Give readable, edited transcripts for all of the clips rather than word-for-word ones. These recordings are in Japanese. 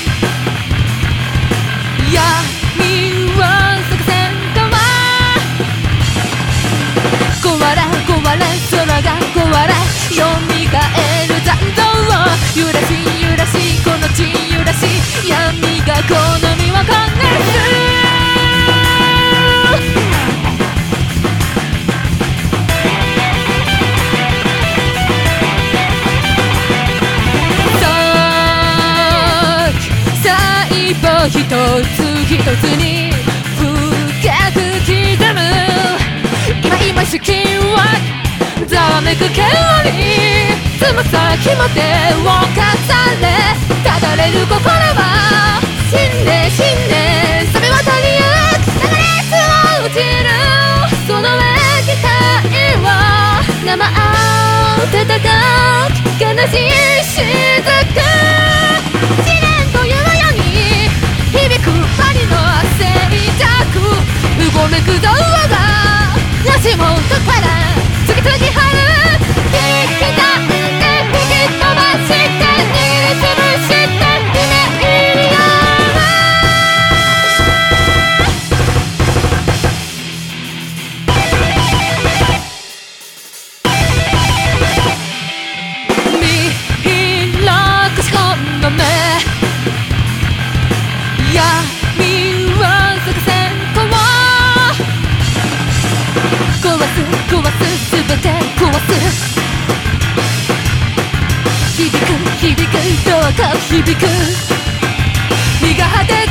闇を探せんかは壊れ壊れ空が壊れ蘇る残像を揺らし揺らしこの地揺らし闇が好みを焦がす一つ一つに深く刻む今意識はざわめく煙つま先まで侵されただれる心は死んで死んで錆び渡りゆく流れ落ちるその液体は生温かく悲しい雫試練というように響く針の静寂うごめく動画が足元から次々張る引き出んで引き飛ばして握りつぶして夢入りよ見開くし込んだ目闇を探せんかは壊す壊す全て壊す響く響くどうか響く身が果てて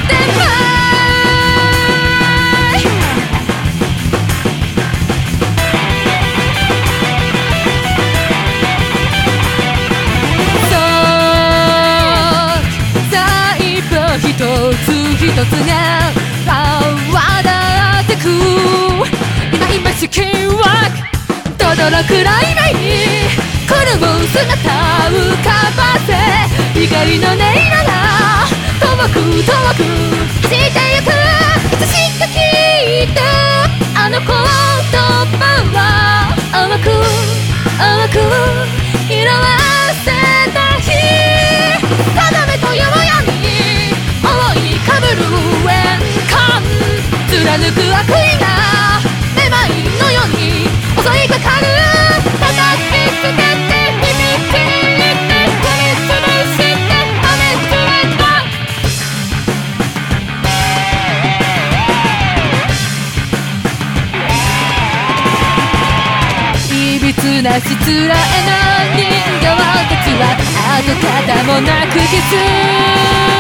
一つ一つが泡立ってく今意識は轟く雷鳴狂う姿浮かばせ光の音色が遠く遠くしてゆくいつしか聞いたあの言葉は甘く甘く色あせた日定めというようにかぶる円環貫く悪意がめまいのように襲いかかる叩きつけて響き入れて踏みつぶしてはめつれたいびつなしつらえな人形たちは跡形もなく消す